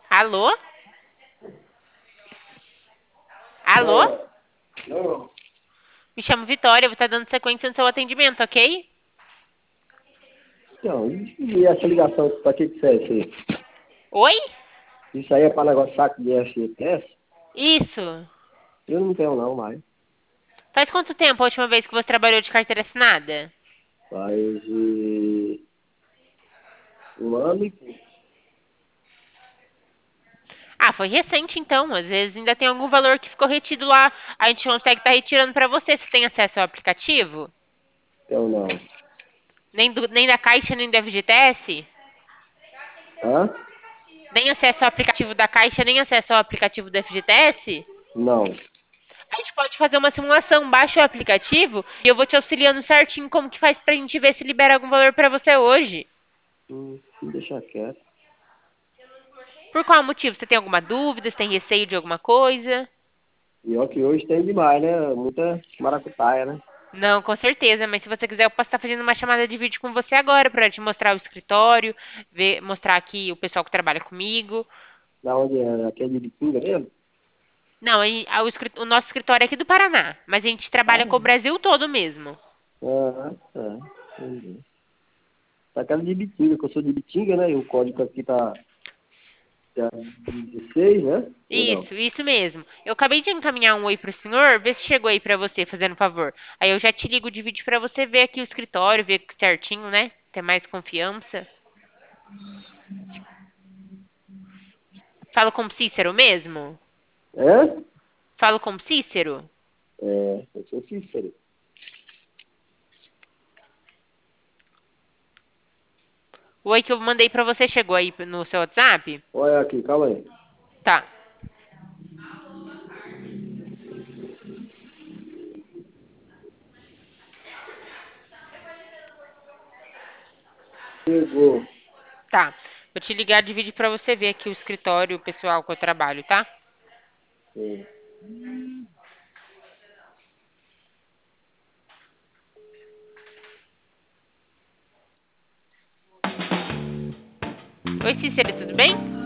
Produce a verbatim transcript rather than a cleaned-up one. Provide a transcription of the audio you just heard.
Alô? Alô? Não, não. Me chamo Vitória, vou estar dando sequência no seu atendimento, ok? Então, e essa ligação, pra que que serve isso aí? Oi? Isso aí é pra negócio de saco de F G T S? Isso. Eu não tenho não, mais. Faz quanto tempo a última vez que você trabalhou de carteira assinada? Faz eh, um ano e pouco. Ah, foi recente então. Às vezes ainda tem algum valor que ficou retido lá. A gente consegue estar retirando pra você. Você tem acesso ao aplicativo? Tenho não. Nem, do- nem da Caixa, nem da F G T S? Hã? Nem acesso ao aplicativo da Caixa, nem acesso ao aplicativo da F G T S? Não. A gente pode fazer uma simulação, baixa o aplicativo e eu vou te auxiliando certinho como que faz pra gente ver se libera algum valor pra você hoje. Hum, deixa quieto. Por qual motivo? Você tem alguma dúvida? Você tem receio de alguma coisa? E ó que hoje tem demais, né? Muita maracutaia, né? Não, com certeza, mas se você quiser, eu posso estar fazendo uma chamada de vídeo com você agora para te mostrar o escritório, ver, mostrar aqui o pessoal que trabalha comigo. Da onde é? Aquele de Pinga mesmo? Não, aí, a- o, escri- o nosso escritório é aqui do Paraná, mas a gente Ah, trabalha com o Brasil todo mesmo. ah, tá. Entendi. Tá aquela de Bitinga, que eu sou de Bitinga, né? E o código aqui tá, tá dezesseis, né? Ou não? Isso, isso mesmo. Eu acabei de encaminhar um oi pro senhor, vê se chegou aí pra você, fazendo favor. Aí eu já te ligo de vídeo pra você ver aqui o escritório, ver certinho, né? Ter mais confiança. Falo com o Cícero mesmo? É? Falo com o Cícero? É, eu sou Cícero. O oi que eu mandei pra você chegou aí no seu WhatsApp? Olha aqui, calma aí. Tá. Chegou. Tá. Vou te ligar de vídeo pra você ver aqui o escritório, o pessoal que eu trabalho, tá? É. Oi, Cícero, tudo bem?